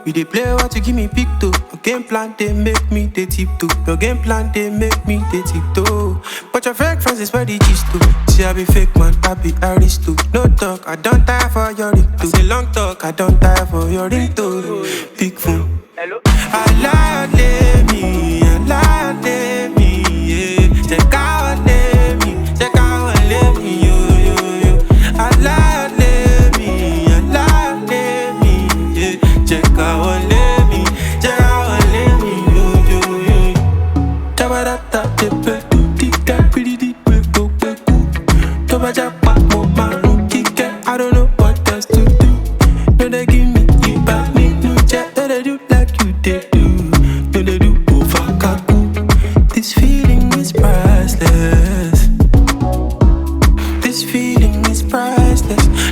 We dey play what you give me pick to. Your game plan they make me they tiptoe. Your game plan they make me they tiptoe. But your fake friends is where the gist to. See I be fake man, I be aristo. No talk, I don't tire for your ringtone. I say long talk, I don't tire for your ringtone. Big phone. Hello. I lie me, yeah. Check out me, check out me, yo yo yo. I lie me, yeah. Check out me, yo yo yo. Tabarata, tepe, tika, pretty deep, go, go. Tobajapa, mama, kick. I don't know what else to do. No, they give me, you back me, no check, no, they do like you did do. No, they do over kaku. This feeling is priceless. This feeling is priceless.